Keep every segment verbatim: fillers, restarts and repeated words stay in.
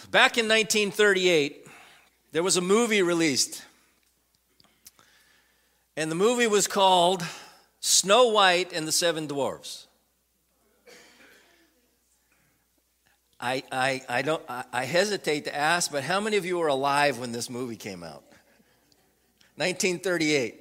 Back in nineteen thirty-eight, there was a movie released. And the movie was called Snow White and the Seven Dwarfs. I, I, I, don't, I, I hesitate to ask, but how many of you were alive when this movie came out? nineteen thirty-eight.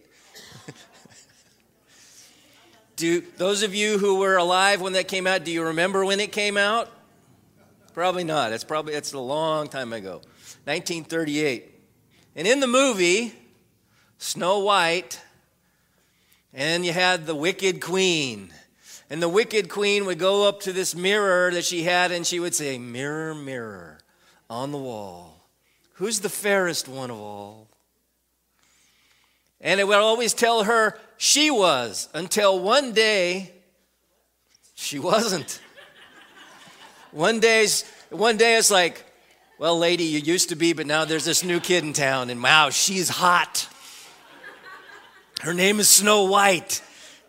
Do those of you who were alive when that came out, do you remember when it came out? Probably not. It's probably it's a long time ago. nineteen thirty-eight. And in the movie, Snow White, and you had the Wicked Queen. And the Wicked Queen would go up to this mirror that she had, and she would say, "Mirror, mirror on the wall, who's the fairest one of all?" And it would always tell her she was, until one day, she wasn't. One day's, one day it's like, "Well, lady, you used to be, but now there's this new kid in town, and wow, she's hot. Her name is Snow White."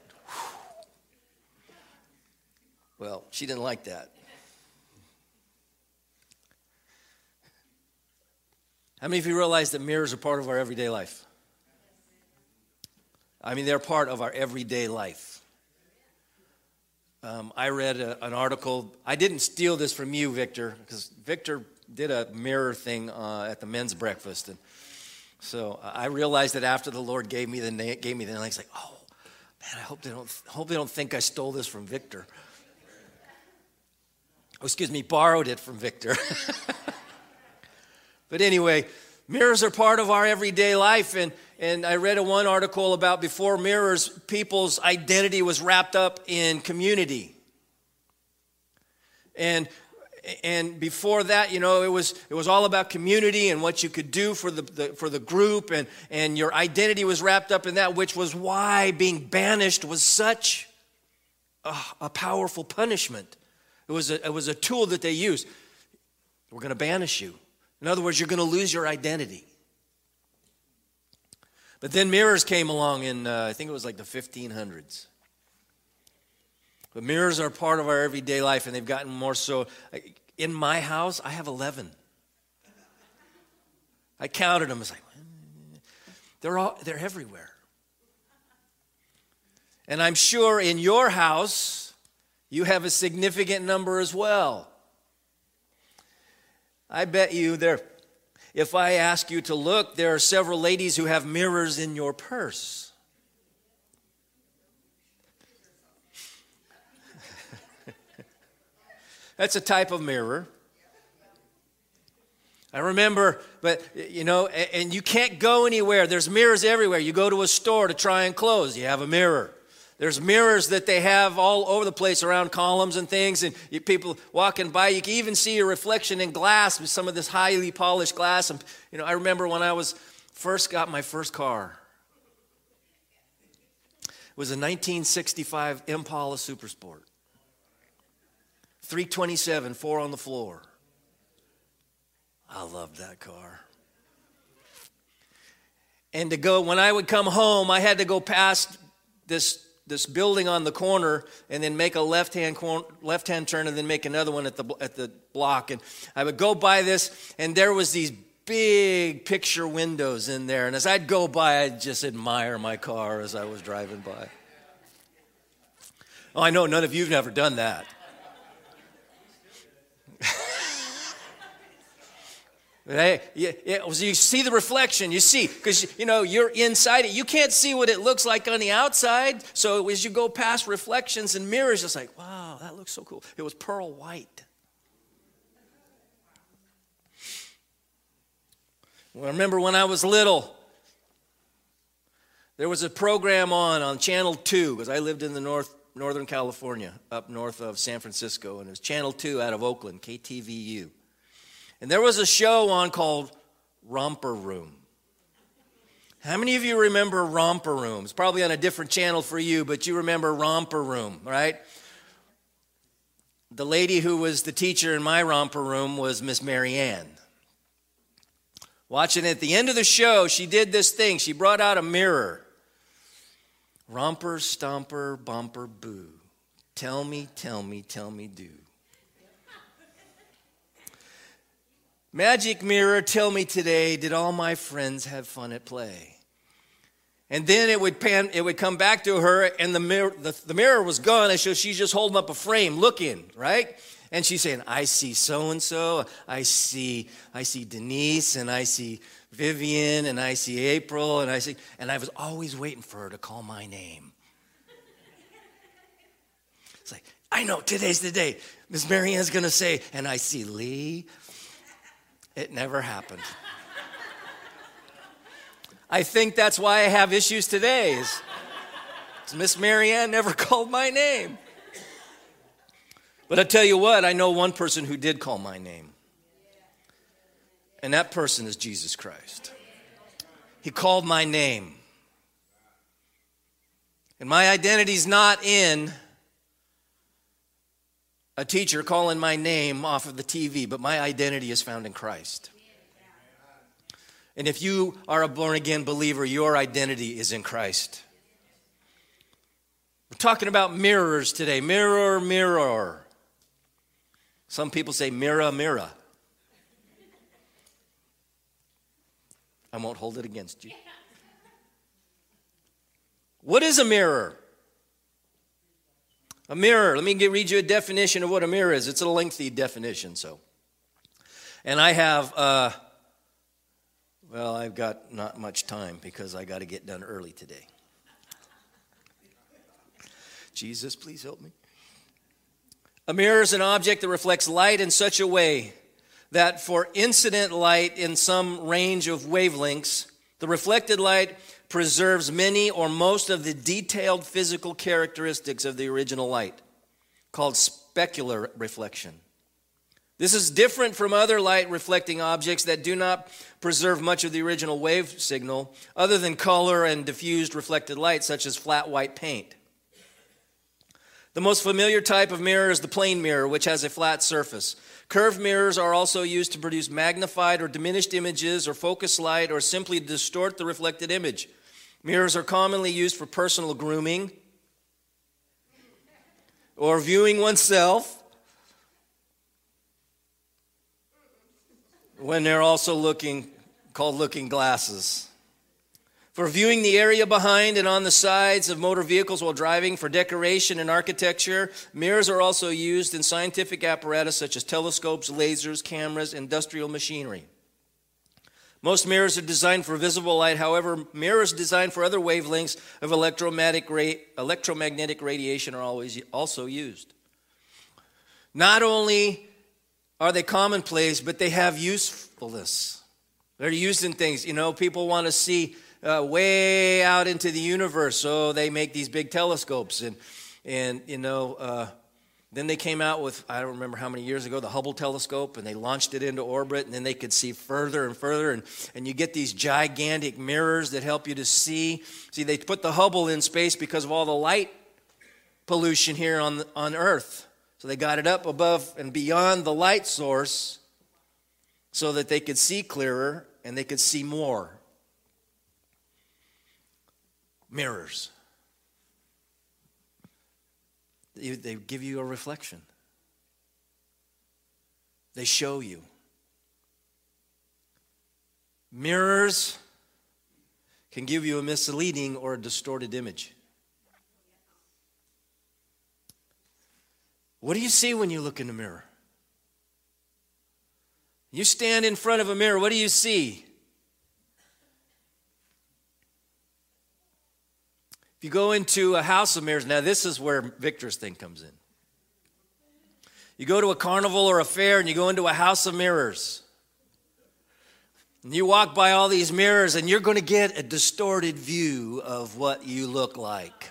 Well, she didn't like that. How many of you realize that mirrors are part of our everyday life? I mean, they're part of our everyday life. Um, I read a, an article. I didn't steal this from you, Victor, because Victor did a mirror thing uh, at the men's breakfast, and so I realized that after the Lord gave me the na- gave me the name, I was like, "Oh man, I hope they don't hope they don't think I stole this from Victor." Oh, excuse me, borrowed it from Victor. But anyway, mirrors are part of our everyday life, and and I read a one article about before mirrors, people's identity was wrapped up in community. And and before that, you know, it was it was all about community and what you could do for the, the for the group, and and your identity was wrapped up in that, which was why being banished was such a, a powerful punishment. It was a, it was a tool that they used. We're going to banish you. In other words, you're going to lose your identity. But then mirrors came along in, uh, I think it was like the fifteen hundreds. But mirrors are part of our everyday life, and they've gotten more so. In my house, I have eleven. I counted them. I was like, they're all, they're everywhere. And I'm sure in your house, you have a significant number as well. I bet you there, if I ask you to look, there are several ladies who have mirrors in your purse. That's a type of mirror. I remember, but you know, and you can't go anywhere. There's mirrors everywhere. You go to a store to try and close, you have a mirror. There's mirrors that they have all over the place around columns and things, and you, people walking by, you can even see your reflection in glass with some of this highly polished glass. And you know, I remember when I was first got my first car. It was a nineteen sixty-five Impala Supersport. three twenty-seven, four on the floor. I loved that car. And to go, when I would come home, I had to go past this this building on the corner and then make a left-hand cor- left-hand turn and then make another one at the at the block. And I would go by this, and there was these big picture windows in there. And as I'd go by, I'd just admire my car as I was driving by. Oh, I know none of you have never done that. Hey, yeah, yeah, so you see the reflection, you see, because, you know, you're inside it. You can't see what it looks like on the outside. So as you go past reflections and mirrors, it's like, wow, that looks so cool. It was pearl white. Well, I remember when I was little, there was a program on on Channel two, because I lived in the north, Northern California, up north of San Francisco, and it was Channel two out of Oakland, K T V U. And there was a show on called Romper Room. How many of you remember Romper Room? It's probably on a different channel for you, but you remember Romper Room, right? The lady who was the teacher in my Romper Room was Miss Mary Ann. Watching at the end of the show, she did this thing. She brought out a mirror. Romper, stomper, bumper, boo. Tell me, tell me, tell me, do. Magic mirror, tell me today, did all my friends have fun at play? And then it would pan, it would come back to her, and the mirror, the, the mirror was gone, and so she's just holding up a frame, looking, right? And she's saying, I see so-and-so, I see, I see Denise, and I see Vivian, and I see April, and I see, and I was always waiting for her to call my name. It's like, I know, today's the day. Miss Marianne's going to say, and I see Lee. It never happened. I think that's why I have issues today. Is, is Miss Marianne never called my name. But I tell you what, I know one person who did call my name. And that person is Jesus Christ. He called my name. And my identity's not in a teacher calling my name off of the T V, but my identity is found in Christ. And if you are a born-again believer, your identity is in Christ. We're talking about mirrors today. Mirror, mirror. Some people say mirror, mirror. I won't hold it against you. What is a mirror? A mirror. Let me get, read you a definition of what a mirror is. It's a lengthy definition, so. And I have... Uh, Well, I've got not much time because I got to get done early today. Jesus, please help me. A mirror is an object that reflects light in such a way that for incident light in some range of wavelengths, the reflected light preserves many or most of the detailed physical characteristics of the original light, called specular reflection. This is different from other light-reflecting objects that do not preserve much of the original wave signal, other than color and diffused reflected light, such as flat white paint. The most familiar type of mirror is the plane mirror, which has a flat surface. Curved mirrors are also used to produce magnified or diminished images or focus light or simply distort the reflected image. Mirrors are commonly used for personal grooming or viewing oneself, when they're also looking, called looking glasses. For viewing the area behind and on the sides of motor vehicles while driving, for decoration and architecture, mirrors are also used in scientific apparatus such as telescopes, lasers, cameras, industrial machinery. Most mirrors are designed for visible light. However, mirrors designed for other wavelengths of electromagnetic, ra- electromagnetic radiation are always also used. Not only are they commonplace, but they have usefulness. They're used in things. You know, people want to see uh, way out into the universe, so they make these big telescopes. And, and you know, uh, then they came out with, I don't remember how many years ago, the Hubble telescope, and they launched it into orbit, and then they could see further and further. And, and you get these gigantic mirrors that help you to see. See, they put the Hubble in space because of all the light pollution here on, on Earth. So they got it up above and beyond the light source so that they could see clearer and they could see more. Mirrors. They give you a reflection. They show you. Mirrors can give you a misleading or a distorted image. What do you see when you look in the mirror? You stand in front of a mirror, what do you see? If you go into a house of mirrors, now this is where Victor's thing comes in. You go to a carnival or a fair and you go into a house of mirrors. And you walk by all these mirrors and you're going to get a distorted view of what you look like.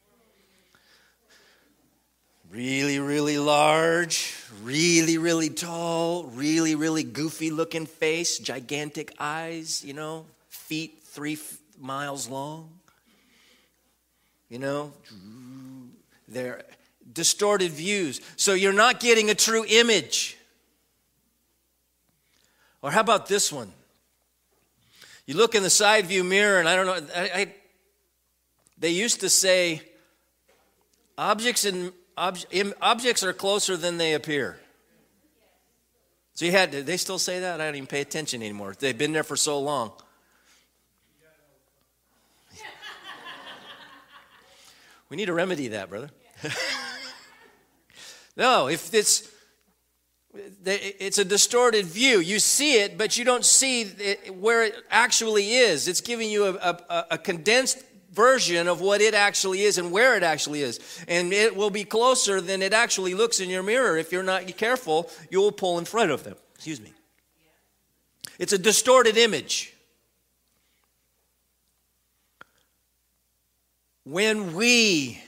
Really, really large, really, really tall, really, really goofy looking face, gigantic eyes, you know, feet three f- miles long. You know, they're distorted views. So you're not getting a true image. Or how about this one? You look in the side view mirror, and I don't know, I, I, they used to say, objects in Ob- objects are closer than they appear. So you had to, they still say that? I don't even pay attention anymore. They've been there for so long. We need to remedy that, brother. No, if it's it's a distorted view. You see it, but you don't see it where it actually is. It's giving you a, a, a condensed version of what it actually is and where it actually is. And it will be closer than it actually looks in your mirror. If you're not careful, you will pull in front of them. Excuse me. It's a distorted image. When we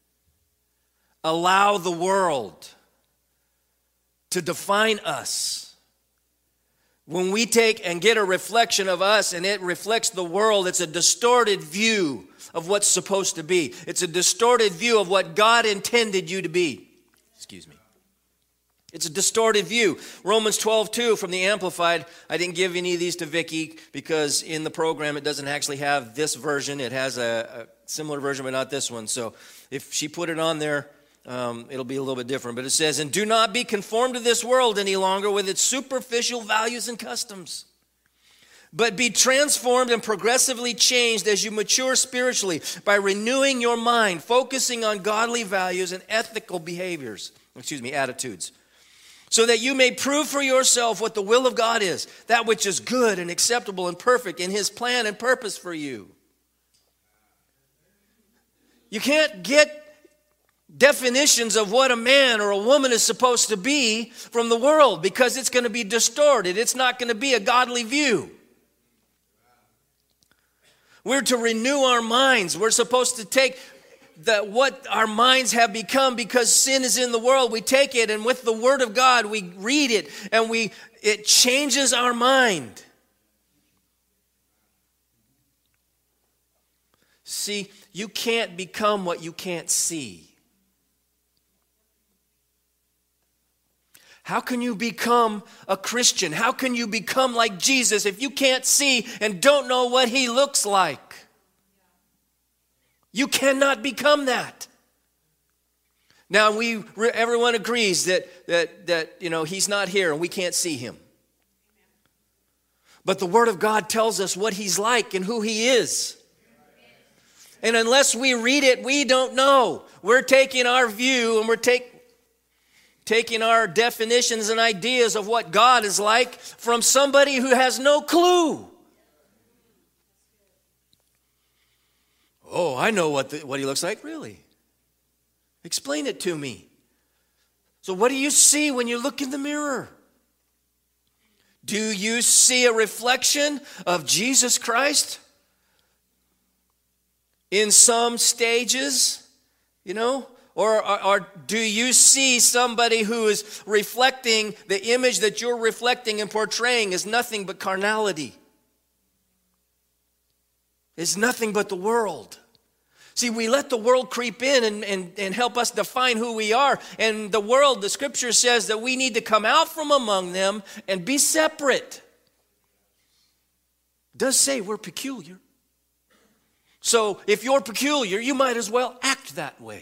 allow the world to define us, when we take and get a reflection of us and it reflects the world, it's a distorted view of what's supposed to be. It's a distorted view of what God intended you to be. Excuse me. It's a distorted view. Romans twelve two from the Amplified. I didn't give any of these to Vicki because in the program it doesn't actually have this version. It has a, a similar version, but not this one. So if she put it on there, um, it'll be a little bit different. But it says, "And do not be conformed to this world any longer with its superficial values and customs, but be transformed and progressively changed as you mature spiritually by renewing your mind, focusing on godly values and ethical behaviors." Excuse me, attitudes. "So that you may prove for yourself what the will of God is, that which is good and acceptable and perfect in His plan and purpose for you." You can't get definitions of what a man or a woman is supposed to be from the world because it's going to be distorted. It's not going to be a godly view. We're to renew our minds. We're supposed to take the, what our minds have become because sin is in the world. We take it and with the Word of God, we read it and we it changes our mind. See, you can't become what you can't see. How can you become a Christian? How can you become like Jesus if you can't see and don't know what He looks like? You cannot become that. Now, we everyone agrees that, that, that you know, He's not here and we can't see Him. But the Word of God tells us what He's like and who He is. And unless we read it, we don't know. We're taking our view and we're take, taking our definitions and ideas of what God is like from somebody who has no clue. Oh, I know what, the, what He looks like. Really? Explain it to me. So what do you see when you look in the mirror? Do you see a reflection of Jesus Christ? In some stages, you know? Or, or, or do you see somebody who is reflecting the image that you're reflecting and portraying is nothing but carnality? Is nothing but the world. See, we let the world creep in and, and, and help us define who we are. And the world, the Scripture says that we need to come out from among them and be separate. It does say we're peculiar. So if you're peculiar, you might as well act that way.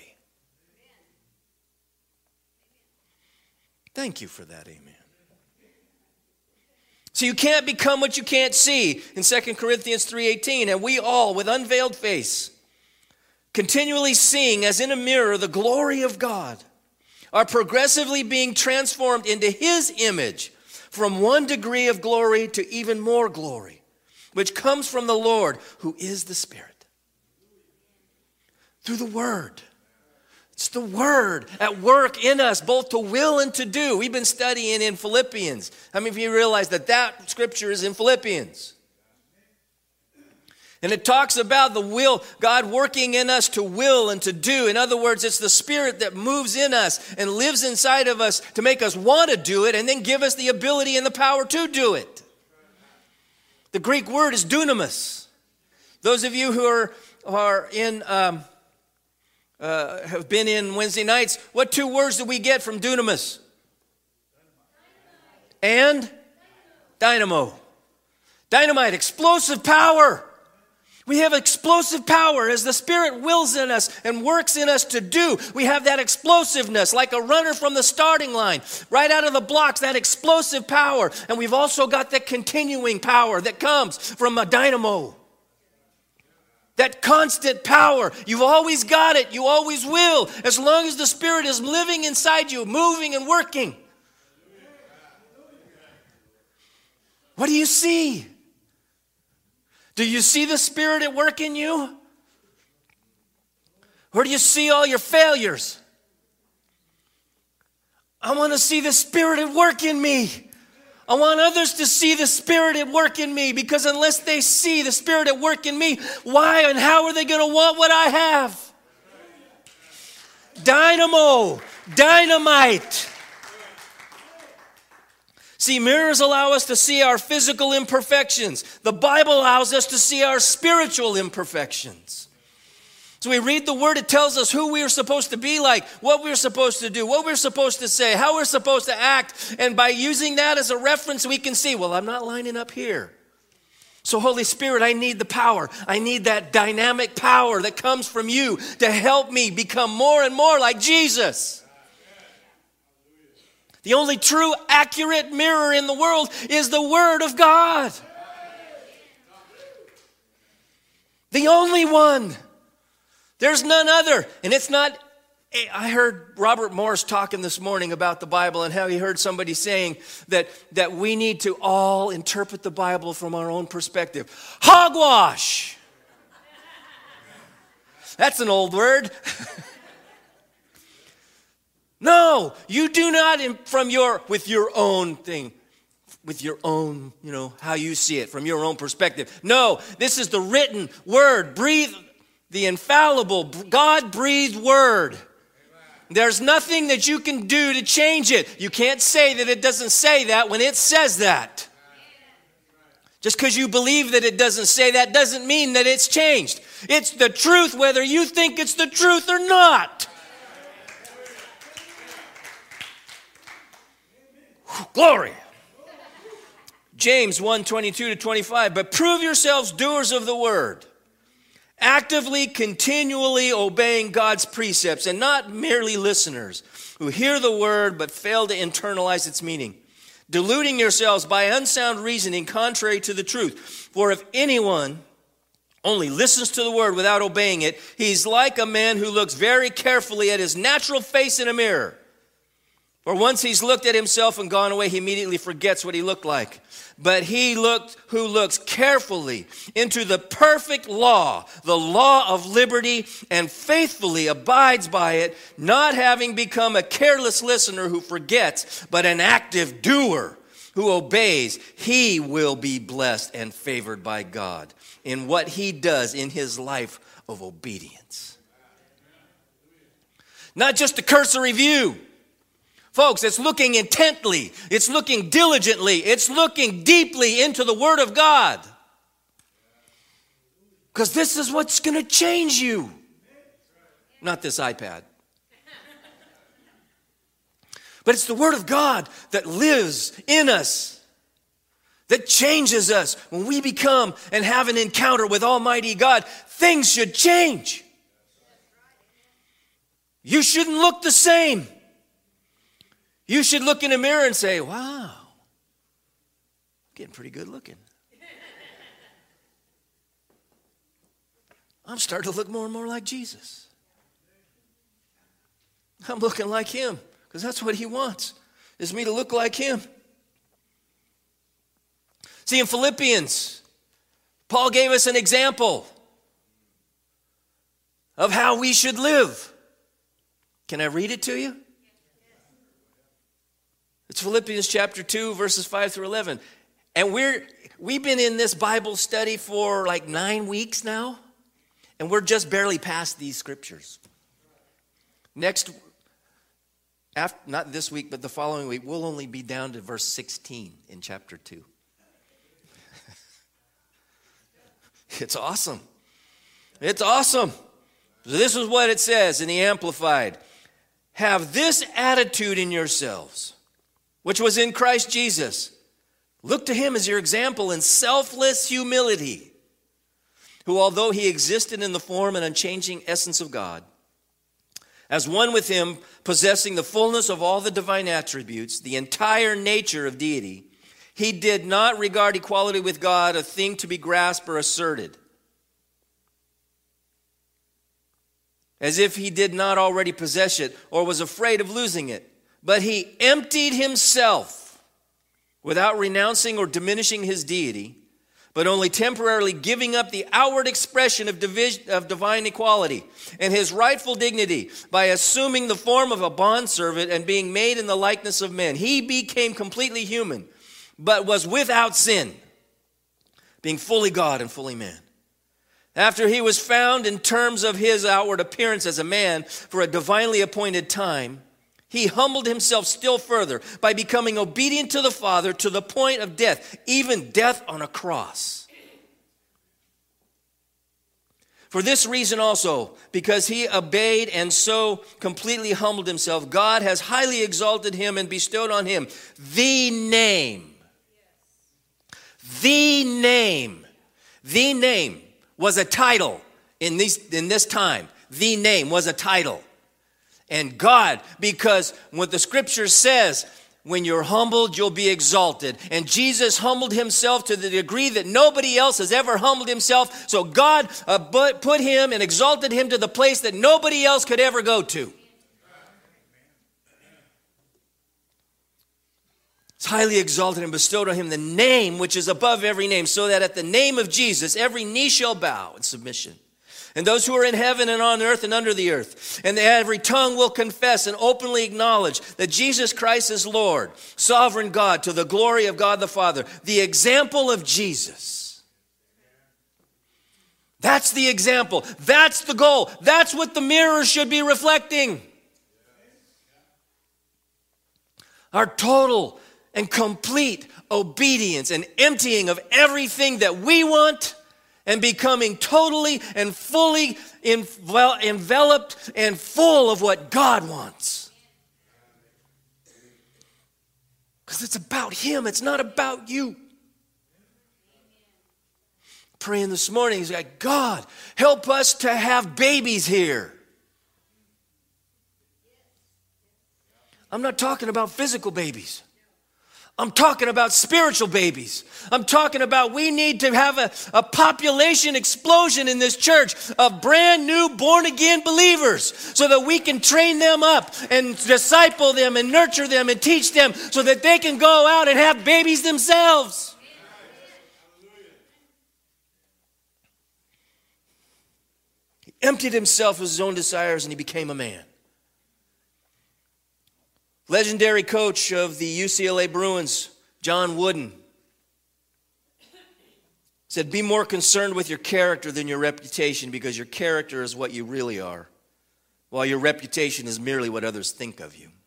Thank you for that, amen. So you can't become what you can't see. In Second Corinthians three eighteen, "And we all, with unveiled face, continually seeing as in a mirror the glory of God, are progressively being transformed into His image from one degree of glory to even more glory, which comes from the Lord, who is the Spirit." Through the Word. It's the Word at work in us, both to will and to do. We've been studying in Philippians. How many of you realize that that scripture is in Philippians? And it talks about the will, God working in us to will and to do. In other words, it's the Spirit that moves in us and lives inside of us to make us want to do it and then give us the ability and the power to do it. The Greek word is dunamis. Those of you who are, are in... Um, Uh, have been in Wednesday nights, what two words do we get from dunamis? And dynamo. Dynamite, explosive power. We have explosive power as the Spirit wills in us and works in us to do. We have that explosiveness like a runner from the starting line, right out of the blocks, that explosive power. And we've also got that continuing power that comes from a dynamo. That constant power. You've always got it. You always will. As long as the Spirit is living inside you, moving and working. What do you see? Do you see the Spirit at work in you? Or do you see all your failures? I want to see the Spirit at work in me. I want others to see the Spirit at work in me, because unless they see the Spirit at work in me, why and how are they going to want what I have? Dynamo, dynamite. See, mirrors allow us to see our physical imperfections. The Bible allows us to see our spiritual imperfections. So we read the Word, it tells us who we are supposed to be like, what we're supposed to do, what we're supposed to say, how we're supposed to act. And by using that as a reference, we can see, well, I'm not lining up here. So Holy Spirit, I need the power. I need that dynamic power that comes from you to help me become more and more like Jesus. The only true, accurate mirror in the world is the Word of God. The only one. There's none other. And it's not, I heard Robert Morris talking this morning about the Bible and how he heard somebody saying that, that we need to all interpret the Bible from our own perspective. Hogwash. That's an old word. No, you do not from your, with your own thing, with your own, you know, how you see it, from your own perspective. No, this is the written word, breathe, the infallible, God-breathed word. Amen. There's nothing that you can do to change it. You can't say that it doesn't say that when it says that. Just because you believe that it doesn't say that doesn't mean that it's changed. It's the truth whether you think it's the truth or not. Glory. James one, twenty-two to twenty-five. But prove yourselves doers of the word, actively, continually obeying God's precepts, and not merely listeners who hear the word but fail to internalize its meaning, deluding yourselves by unsound reasoning contrary to the truth. For if anyone only listens to the word without obeying it, he's like a man who looks very carefully at his natural face in a mirror. For once he's looked at himself and gone away, he immediately forgets what he looked like. But he looked who looks carefully into the perfect law, the law of liberty, and faithfully abides by it, not having become a careless listener who forgets, but an active doer who obeys, he will be blessed and favored by God in what he does in his life of obedience. Not just a cursory view. Folks, it's looking intently, it's looking diligently, it's looking deeply into the Word of God. Because this is what's going to change you. Not this iPad. But it's the Word of God that lives in us, that changes us. When we become and have an encounter with Almighty God, things should change. You shouldn't look the same. You should look in a mirror and say, wow, I'm getting pretty good looking. I'm starting to look more and more like Jesus. I'm looking like him because that's what he wants, is me to look like him. See, in Philippians, Paul gave us an example of how we should live. Can I read it to you? It's Philippians chapter two, verses five through eleven. And we're, we've been in this Bible study for like nine weeks now, and we're just barely past these scriptures. Next, after, not this week, but the following week, we'll only be down to verse sixteen in chapter two. It's awesome. It's awesome. This is what it says in the Amplified. Have this attitude in yourselves, which was in Christ Jesus. Look to him as your example in selfless humility, who, although he existed in the form and unchanging essence of God, as one with him, possessing the fullness of all the divine attributes, the entire nature of deity, he did not regard equality with God a thing to be grasped or asserted, as if he did not already possess it or was afraid of losing it. But he emptied himself without renouncing or diminishing his deity, but only temporarily giving up the outward expression of, division, of divine equality and his rightful dignity by assuming the form of a bondservant and being made in the likeness of men. He became completely human, but was without sin, being fully God and fully man. After he was found in terms of his outward appearance as a man for a divinely appointed time, he humbled himself still further by becoming obedient to the Father to the point of death, even death on a cross. For this reason also, because he obeyed and so completely humbled himself, God has highly exalted him and bestowed on him the name. The name. The name was a title in this, in this time. The name was a title. And God, because what the scripture says, when you're humbled, you'll be exalted. And Jesus humbled himself to the degree that nobody else has ever humbled himself. So God uh, put him and exalted him to the place that nobody else could ever go to. It's highly exalted and bestowed on him the name which is above every name, so that at the name of Jesus every knee shall bow in submission. And those who are in heaven and on earth and under the earth. And every tongue will confess and openly acknowledge that Jesus Christ is Lord, sovereign God, to the glory of God the Father. The example of Jesus. That's the example. That's the goal. That's what the mirror should be reflecting. Our total and complete obedience and emptying of everything that we want, and becoming totally and fully enveloped and full of what God wants. Because it's about him. It's not about you. Praying this morning, he's like, God, help us to have babies here. I'm not talking about physical babies. I'm talking about spiritual babies. I'm talking about we need to have a, a population explosion in this church of brand new born-again believers so that we can train them up and disciple them and nurture them and teach them so that they can go out and have babies themselves. He emptied himself of his own desires and he became a man. Legendary coach of the U C L A Bruins, John Wooden, said, be more concerned with your character than your reputation, because your character is what you really are, while your reputation is merely what others think of you.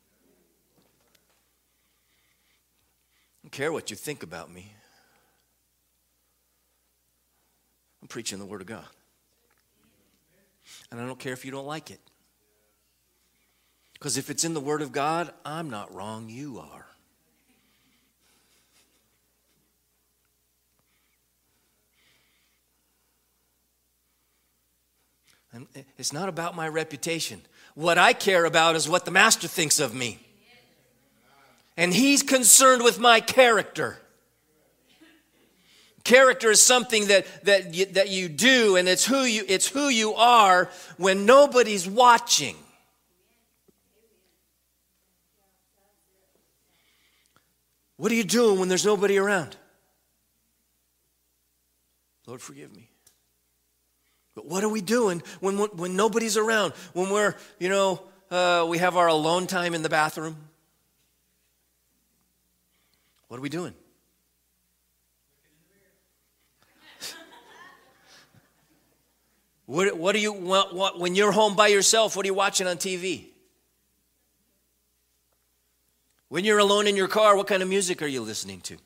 I don't care what you think about me. I'm preaching the Word of God. And I don't care if you don't like it. Because if it's in the Word of God, I'm not wrong, you are. And it's not about my reputation. What I care about is what the Master thinks of me. And he's concerned with my character. Character is something that, that, you, that you do, and it's who you, it's who you are when nobody's watching. What are you doing when there's nobody around? Lord, forgive me. But what are we doing when, when nobody's around? When we're, you know, uh, we have our alone time in the bathroom? What are we doing? What, what do you what, what, when you're home by yourself, what are you watching on T V? When you're alone in your car, what kind of music are you listening to?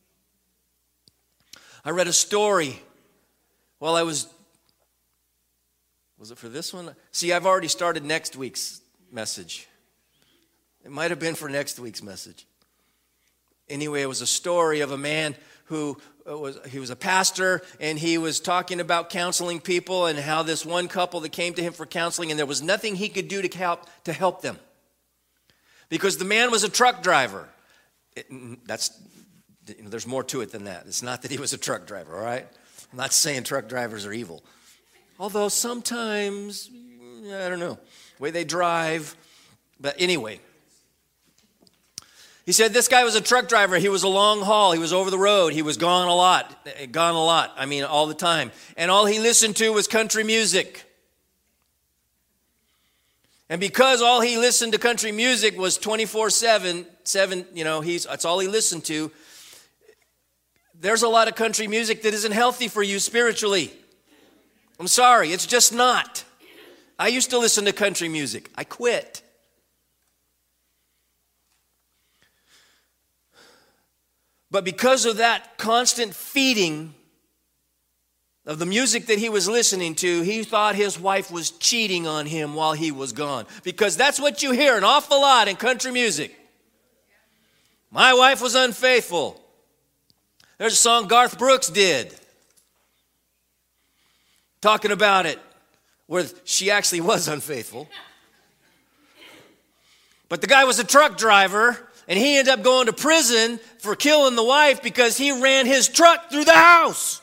I read a story while I was, was it for this one? See, I've already started next week's message. It might have been for next week's message. Anyway, it was a story of a man who was he was a pastor, and he was talking about counseling people and how this one couple that came to him for counseling, and there was nothing he could do to help to help them because the man was a truck driver. It, that's you know, there's more to it than that. It's not that he was a truck driver, all right? I'm not saying truck drivers are evil. Although sometimes, I don't know, the way they drive. But anyway, he said this guy was a truck driver. He was a long haul. He was over the road. He was gone a lot, gone a lot. I mean, all the time. And all he listened to was country music. And because all he listened to country music was twenty-four seven, seven, you know, he's that's all he listened to. There's a lot of country music that isn't healthy for you spiritually. I'm sorry, it's just not. I used to listen to country music. I quit. But because of that constant feeding of the music that he was listening to, he thought his wife was cheating on him while he was gone. Because that's what you hear an awful lot in country music. My wife was unfaithful. There's a song Garth Brooks did, talking about it, where she actually was unfaithful. But the guy was a truck driver, and he ended up going to prison for killing the wife because he ran his truck through the house.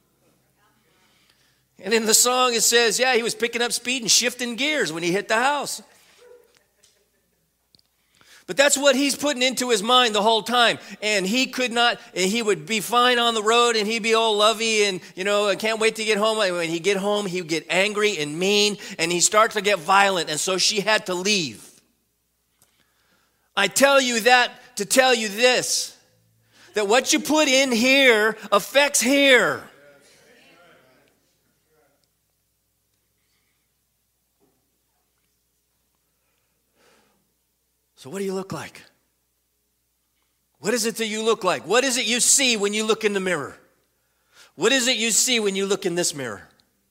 And in the song it says, yeah, he was picking up speed and shifting gears when he hit the house. But that's what he's putting into his mind the whole time. And he could not, and he would be fine on the road and he'd be all lovey and, you know, I can't wait to get home. When he'd get home, he'd get angry and mean and he'd start to get violent. And so she had to leave. I tell you that to tell you this, that what you put in here affects here. So what do you look like? What is it that you look like? What is it you see when you look in the mirror? What is it you see when you look in this mirror?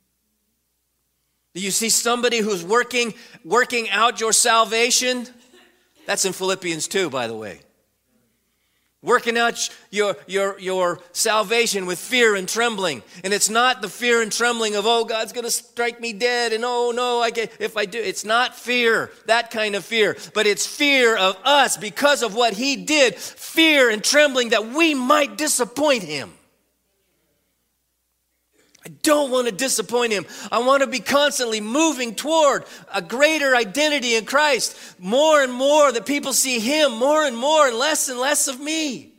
Do you see somebody who's working, working out your salvation? That's in Philippians two, by the way. Working out your, your, your salvation with fear and trembling. And it's not the fear and trembling of, oh, God's going to strike me dead. And oh, no, I get, if I do. It's not fear, that kind of fear. But it's fear of us because of what he did. Fear and trembling that we might disappoint him. I don't want to disappoint him. I want to be constantly moving toward a greater identity in Christ. More and more that people see him, more and more and less and less of me.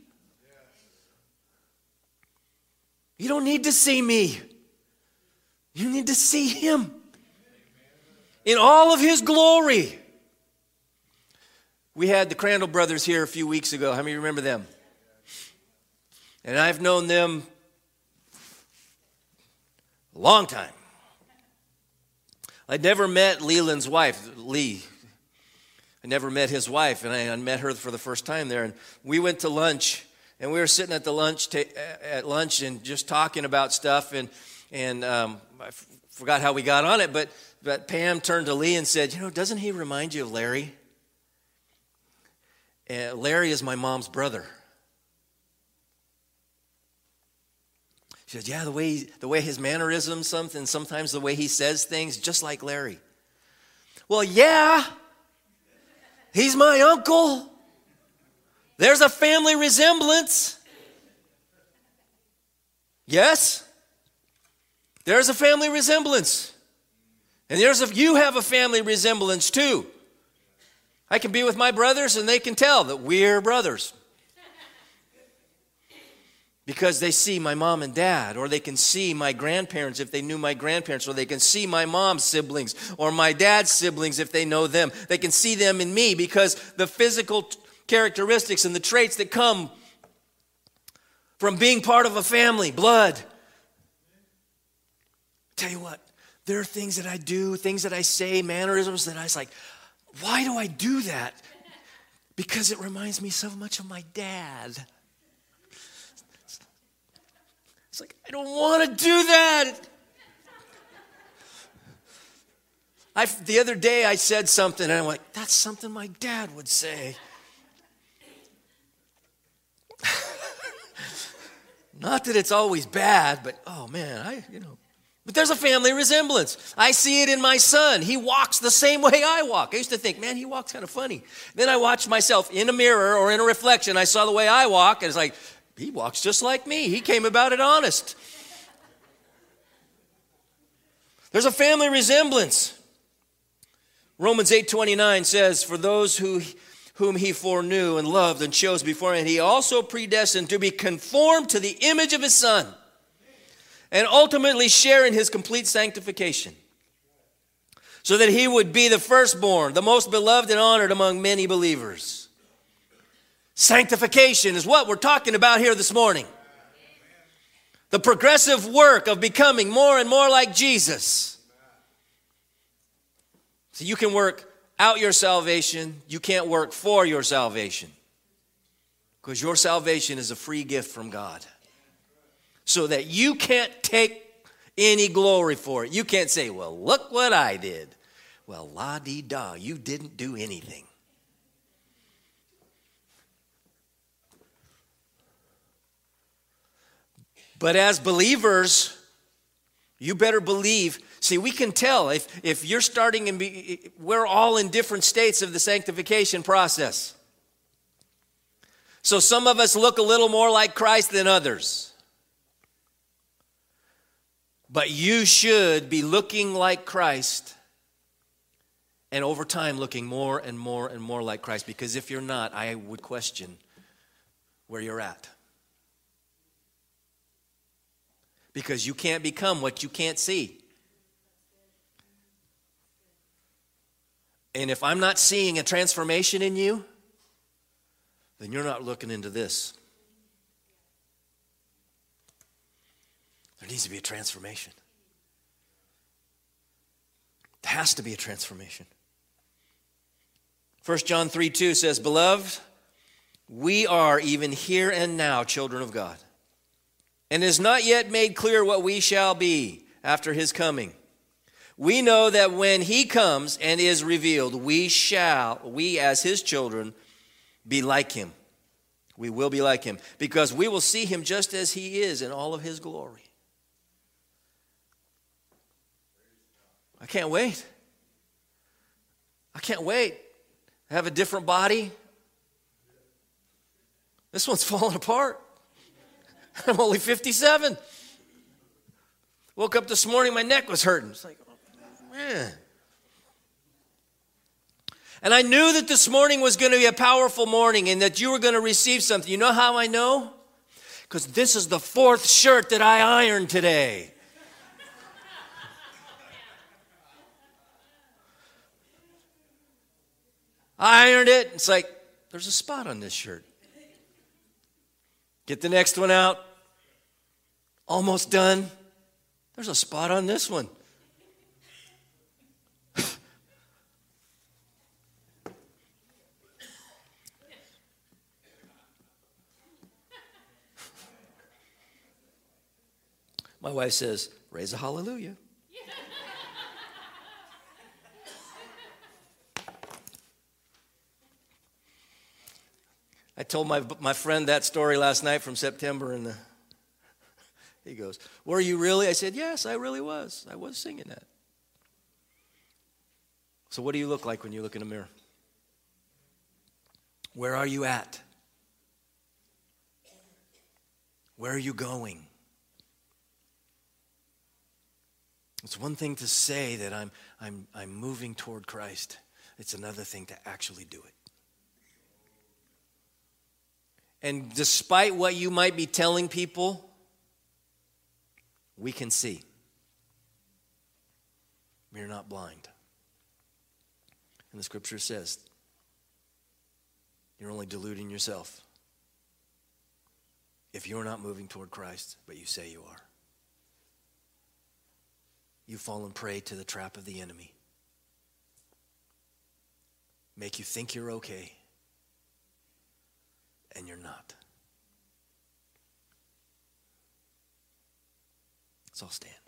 You don't need to see me. You need to see him in all of his glory. We had the Crandall brothers here a few weeks ago. How many remember them? And I've known them a long time. I'd never met Leland's wife, Lee. I never met his wife, and I met her for the first time there. And we went to lunch, and we were sitting at the lunch ta- at lunch and just talking about stuff. And and um, I f- forgot how we got on it, but but Pam turned to Lee and said, "You know, doesn't he remind you of Larry? Uh, Larry is my mom's brother." She said, yeah, the way the way his mannerisms, something, sometimes the way he says things, just like Larry. Well, yeah, he's my uncle. There's a family resemblance. Yes, there's a family resemblance. And there's a, you have a family resemblance too. I can be with my brothers and they can tell that we're brothers. Because they see my mom and dad, or they can see my grandparents if they knew my grandparents, or they can see my mom's siblings, or my dad's siblings if they know them. They can see them in me because the physical t- characteristics and the traits that come from being part of a family, blood. Tell you what, there are things that I do, things that I say, mannerisms that I was like, why do I do that? Because it reminds me so much of my dad. It's like, I don't want to do that. I, the other day I said something and I'm like, that's something my dad would say. Not that it's always bad, but oh man, I, you know. But there's a family resemblance. I see it in my son. He walks the same way I walk. I used to think, man, he walks kind of funny. Then I watched myself in a mirror or in a reflection. I saw the way I walk, and it's like, he walks just like me. He came about it honest. There's a family resemblance. Romans eight twenty-nine says, for those who, whom he foreknew and loved and chose beforehand, he also predestined to be conformed to the image of his son, and ultimately share in his complete sanctification, so that he would be the firstborn, the most beloved and honored among many believers. Sanctification is what we're talking about here this morning. The progressive work of becoming more and more like Jesus. So you can work out your salvation. You can't work for your salvation, because your salvation is a free gift from God. So that you can't take any glory for it. You can't say, well, look what I did. Well, la-dee-da, you didn't do anything. But as believers, you better believe. See, we can tell if, if you're starting and be, we're all in different states of the sanctification process. So some of us look a little more like Christ than others. But you should be looking like Christ, and over time looking more and more and more like Christ. Because if you're not, I would question where you're at. Because you can't become what you can't see. And if I'm not seeing a transformation in you, then you're not looking into this. There needs to be a transformation. There has to be a transformation. First John three two says, beloved, we are even here and now children of God. And it is not yet made clear what we shall be after his coming. We know that when he comes and is revealed, we shall, we as his children, be like him. We will be like him, because we will see him just as he is in all of his glory. I can't wait. I can't wait. I have a different body. This one's falling apart. I'm only fifty-seven. Woke up this morning, my neck was hurting. It's like, oh, man. And I knew that this morning was going to be a powerful morning and that you were going to receive something. You know how I know? Because this is the fourth shirt that I ironed today. I ironed it. It's like, there's a spot on this shirt. Get the next one out. Almost done. There's a spot on this one. My wife says, raise a hallelujah. I told my my friend that story last night from September, and the, he goes, were you really? I said, yes, I really was. I was singing that. So what do you look like when you look in a mirror? Where are you at? Where are you going? It's one thing to say that I'm I'm I'm moving toward Christ. It's another thing to actually do it. And despite what you might be telling people, we can see. We're not blind. And the scripture says, you're only deluding yourself if you're not moving toward Christ, but you say you are. You've fallen prey to the trap of the enemy. Make you think you're okay. And you're not. Let's all stand.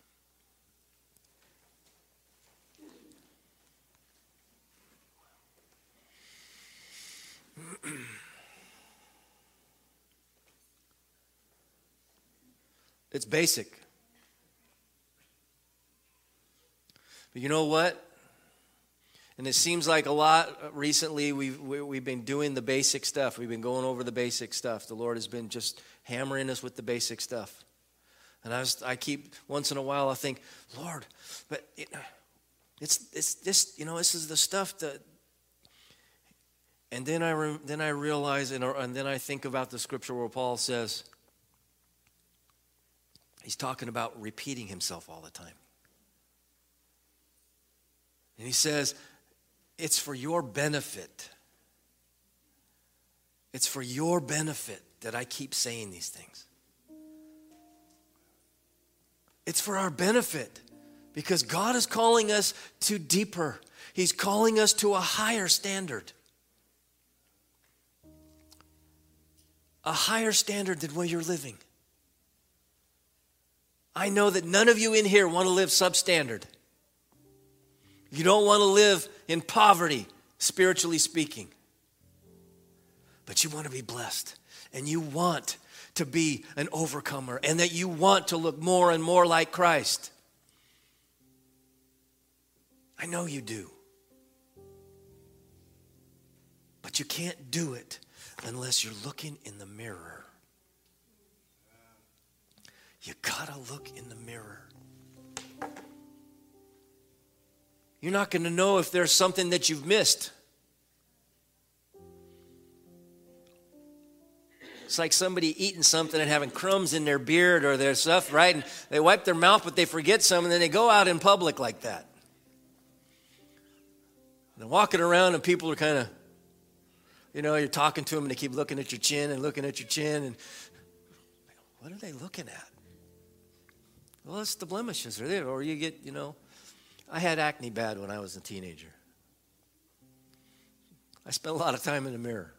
It's basic. But you know what? And it seems like a lot recently we've, we've been doing the basic stuff. We've been going over the basic stuff. The Lord has been just hammering us with the basic stuff. And I, was, I keep, once in a while, I think, Lord, but it, it's, it's this, you know, this is the stuff that, and then I, re, then I realize, and, and then I think about the scripture where Paul says, he's talking about repeating himself all the time. And he says, it's for your benefit. It's for your benefit that I keep saying these things. It's for our benefit because God is calling us to deeper. He's calling us to a higher standard. A higher standard than where you're living. I know that none of you in here want to live substandard. You don't want to live in poverty, spiritually speaking. But you want to be blessed. And you want to be an overcomer. And that you want to look more and more like Christ. I know you do. But you can't do it unless you're looking in the mirror. You gotta look in the mirror. You're not going to know if there's something that you've missed. It's like somebody eating something and having crumbs in their beard or their stuff, right? And they wipe their mouth, but they forget some, and then they go out in public like that. And they're walking around, and people are kind of, you know, you're talking to them, and they keep looking at your chin and looking at your chin, and what are they looking at? Well, it's the blemishes are there, or you get, you know. I had acne bad when I was a teenager. I spent a lot of time in the mirror.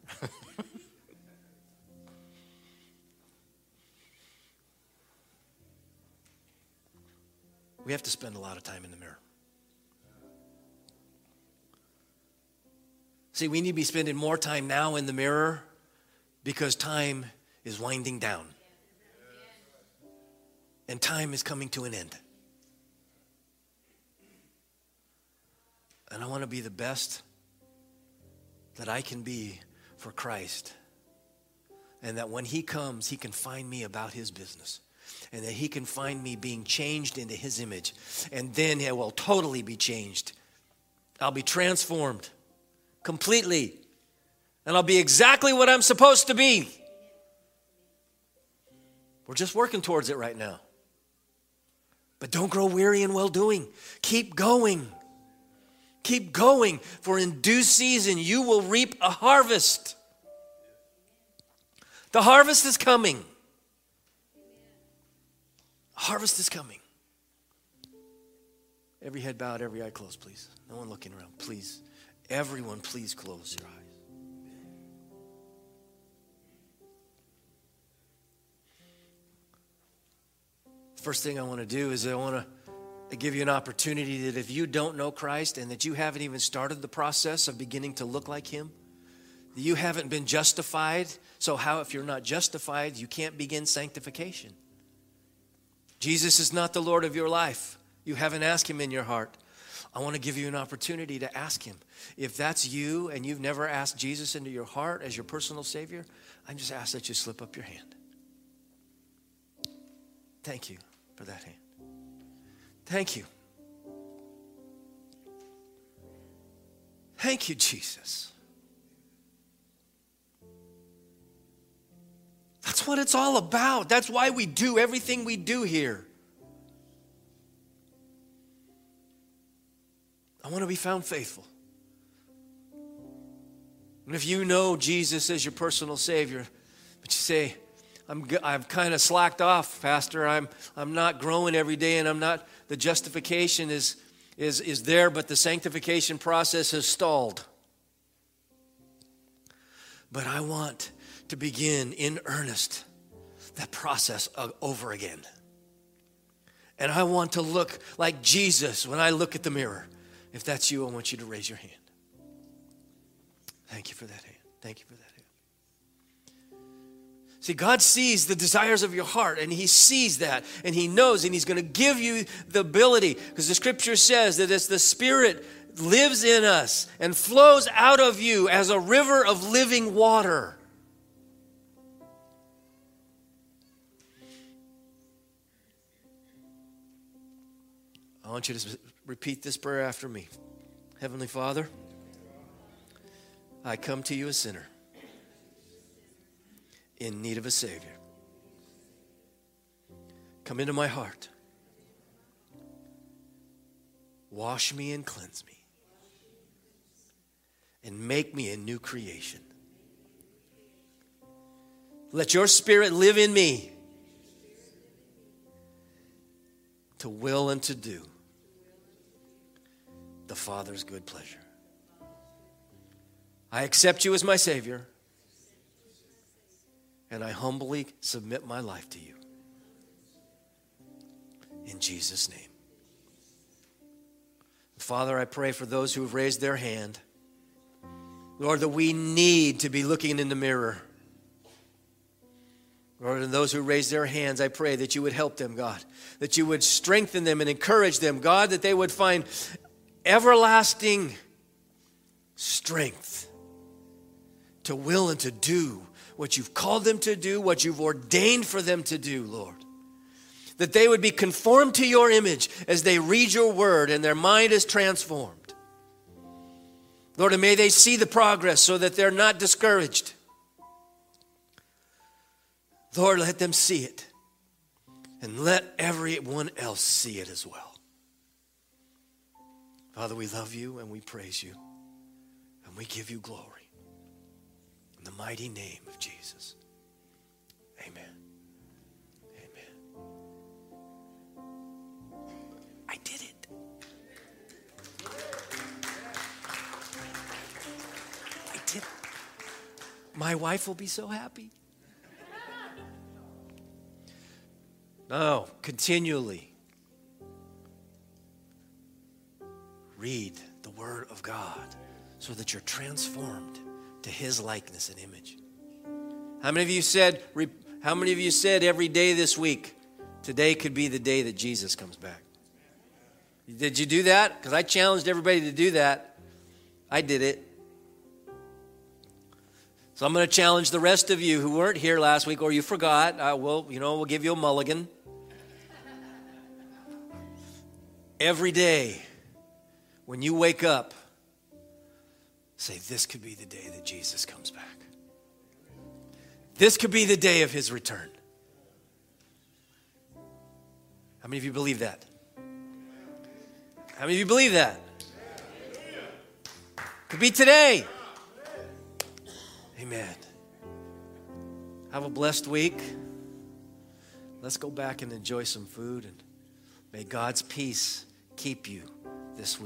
We have to spend a lot of time in the mirror. See, we need to be spending more time now in the mirror because time is winding down. And time is coming to an end. And I want to be the best that I can be for Christ. And that when he comes, he can find me about his business. And that he can find me being changed into his image. And then it will totally be changed. I'll be transformed completely. And I'll be exactly what I'm supposed to be. We're just working towards it right now. But don't grow weary in well-doing. Keep going. Keep going, for in due season you will reap a harvest. The harvest is coming. Harvest is coming. Every head bowed, every eye closed, please. No one looking around, please. Everyone, please close your eyes. First thing I want to do is I want to I give you an opportunity that if you don't know Christ and that you haven't even started the process of beginning to look like him, that you haven't been justified. So how, if you're not justified, you can't begin sanctification. Jesus is not the Lord of your life. You haven't asked him in your heart. I want to give you an opportunity to ask him. If that's you and you've never asked Jesus into your heart as your personal Savior, I just ask that you slip up your hand. Thank you for that hand. Thank you. Thank you, Jesus. That's what it's all about. That's why we do everything we do here. I want to be found faithful. And if you know Jesus as your personal Savior, but you say, I'm, I've kind of slacked off, Pastor. I'm, I'm not growing every day, and I'm not, the justification is, is, is there, but the sanctification process has stalled. But I want to begin in earnest that process over again. And I want to look like Jesus when I look at the mirror. If that's you, I want you to raise your hand. Thank you for that hand. Thank you for that hand. See, God sees the desires of your heart, and he sees that, and he knows, and he's going to give you the ability, because the scripture says that as the Spirit lives in us and flows out of you as a river of living water. I want you to repeat this prayer after me. Heavenly Father, I come to you a sinner in need of a Savior. Come into my heart. Wash me and cleanse me. And make me a new creation. Let your Spirit live in me to will and to do the Father's good pleasure. I accept you as my Savior, and I humbly submit my life to you. In Jesus' name. Father, I pray for those who have raised their hand, Lord, that we need to be looking in the mirror. Lord, and those who raise their hands, I pray that you would help them, God, that you would strengthen them and encourage them, God, that they would find everlasting strength to will and to do what you've called them to do, what you've ordained for them to do, Lord. That they would be conformed to your image as they read your word and their mind is transformed. Lord, and may they see the progress so that they're not discouraged. Lord, let them see it. And let everyone else see it as well. Father, we love you and we praise you. And we give you glory. In the mighty name of Jesus. Amen. Amen. I did it. I did it. My wife will be so happy. No, continually read the Word of God so that you're transformed to His likeness and image. How many of you said, how many of you said every day this week, today could be the day that Jesus comes back? Did you do that? Because I challenged everybody to do that. I did it. So I'm going to challenge the rest of you who weren't here last week or you forgot. I will, you know, we'll give you a mulligan. Every day when you wake up, say, this could be the day that Jesus comes back. This could be the day of His return. How many of you believe that? How many of you believe that? Could be today. Amen. Have a blessed week. Let's go back and enjoy some food, and may God's peace keep you this week.